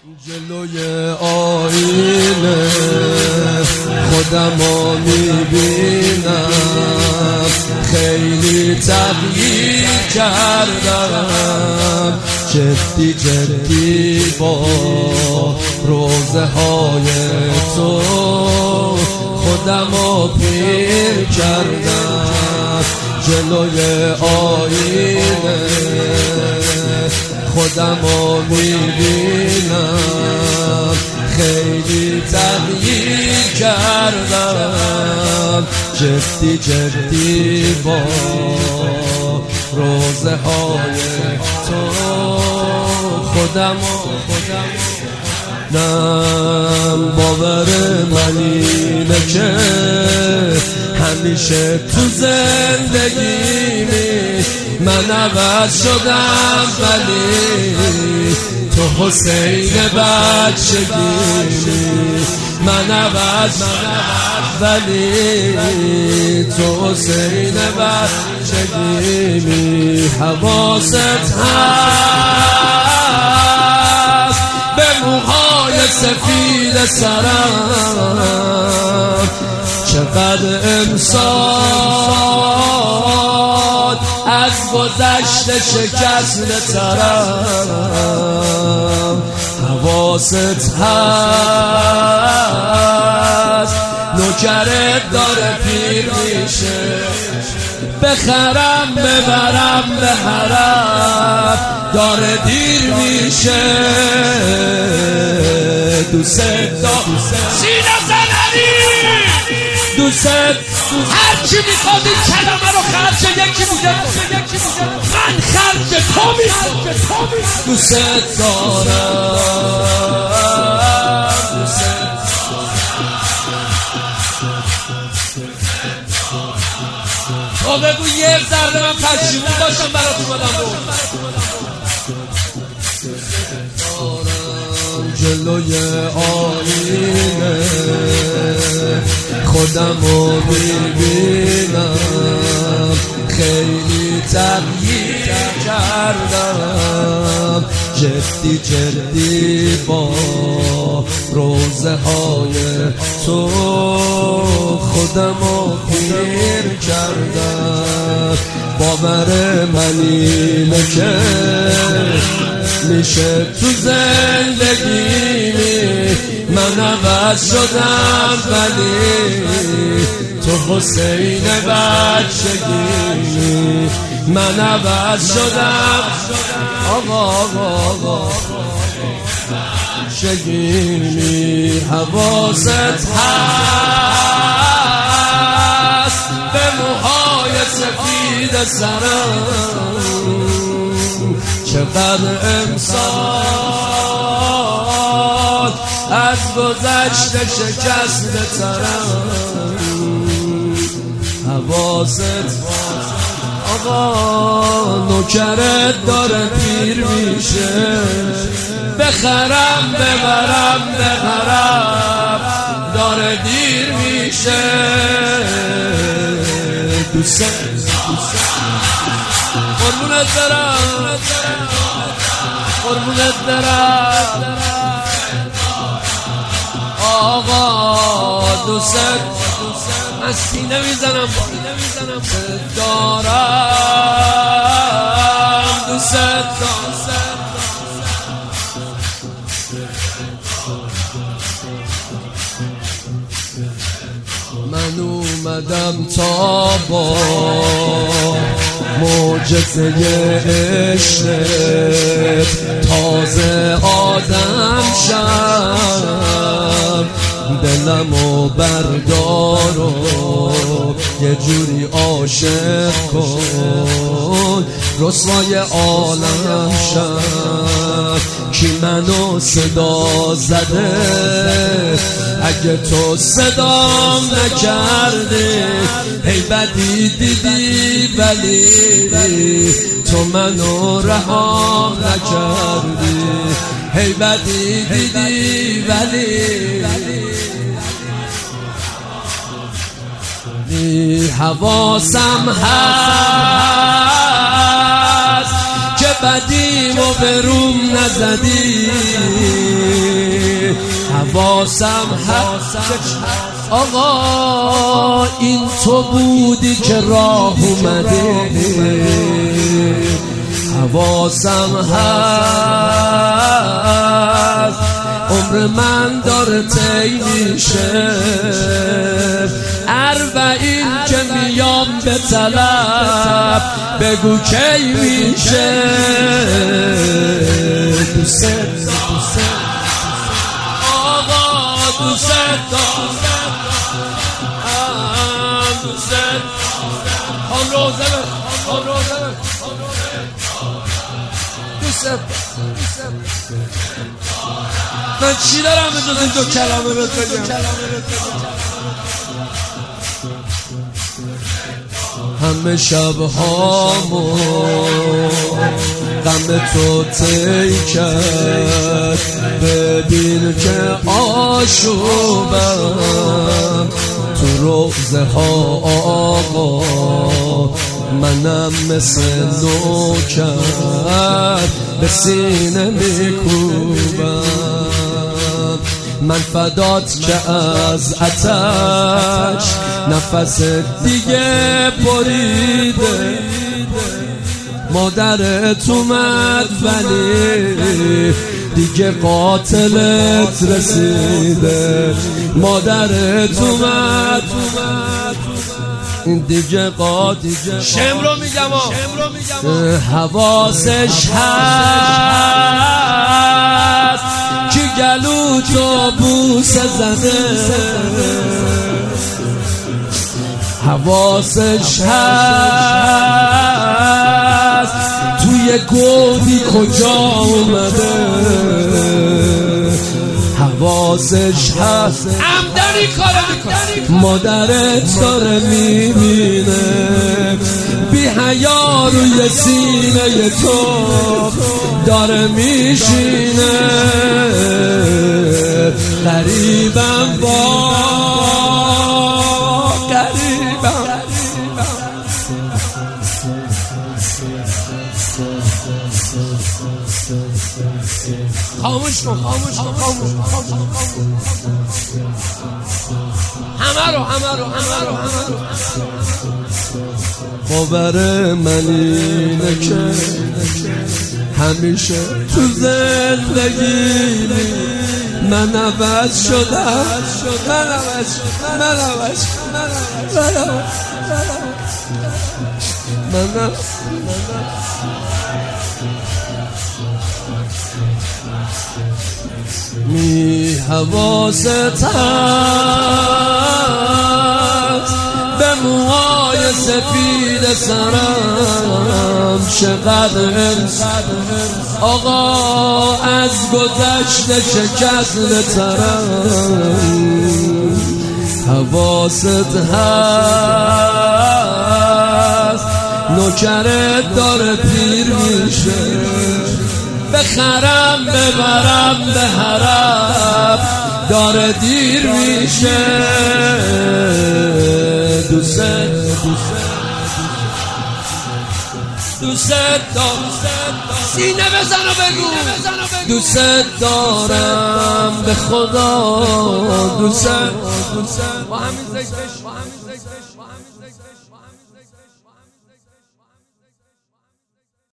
جلوی آینه خودمو میبینم، خیلی تغییر کردم، جدی جدی با روزه های تو خودمو پیر کردم. جلوی آینه خودمو میبینم، خیلی تغییر کردم، جدی جدی با روزه های تو خودمو نم باور من اینه که همیشه تو زندگیمی من عوض شدم، ولی تو حسین بچگیمی من عوض ولی تو حسین بچگیمی. حواست هست به موهای سفید سرم، چقدر امسال از گذشته شکست ترم. حواست هست نوکرت داره پیر میشه، بخرم ببرم به حرم داره دیر میشه. دوست سینه زنری دوست هرچی میخواد این کلمه رو خرج یکی بوده، من خرج تو میخواد. دوست دارم تو بگو یه ذره من پشیمون باشم برات اومدم رو جلوی آینه خودمو میبینم، خیلی تغییر کردم، جدی جدی با روزه های تو خودمو پیر کردم. باور من اینه که میشه تو زندگیمی من عوض شدم، ولی تو حسین بچگیمی من عوض شدم. آقا بچگیمی حواست هست به موهای سفید سرم، چقدر امسال از گذشته شکست ترم. حواست آقا نوکرت داره پیر میشه، بخرم ببرم به حرم داره دیر میشه. دوست قربونت برم قربونت برم آقا دوست من سینه میزنم دارم دوست من اومدم تا با معجزه عشقت تازه آدم شم، دلمو بردار و یه جوری عاشق کن، رسوای عالم شم. کی منو صدا زده اگه تو صدام نکردی، ای بدی دیدی ولی تو منو رهام نکردی، ای بدی دیدی ولی حواسم هست که بدیم و بروم نزدی حواسم هست آقا این تو بودی که راه اومدی حواسم هست عمر من داره طی میشه اربعین که میام به طلب بگو کی میشه دوست آقا دوست خان روزه دوست من چی دارم به جز این دو کلمه رو بگم همه شبهامو غم تو طی کرد ببین که آشوبم تو روزه ها آقا منم مثل نوکر به سینه میکوبم من فدات که از آتش نفس دیگه بریده مادرت اومد ولی دیگه قاتلت رسیده مادرت اومد دیگه قاتل شم رو میگم حواسش هست که گلو تو بوسه زده حواسش هست توی گودی کجا اومده حواسش هست عمدنی کاره میکنه مادرت داره میبینه بی حیا روی سینه تو داره میشینه غریبم با غریبم خاموش کن همه رو باور من اینه که همیشه تو زندگی من عوض شدم می حواست هست به موهای سفید سرم چقدر آقا از گذشته شکست ترم حواست هست نوکرت داره پیر میشه بخرم ببرم به حرم داره دیر میشه دوست دارم سینه بزن و بگو دوست دارم به خدا دوست با همین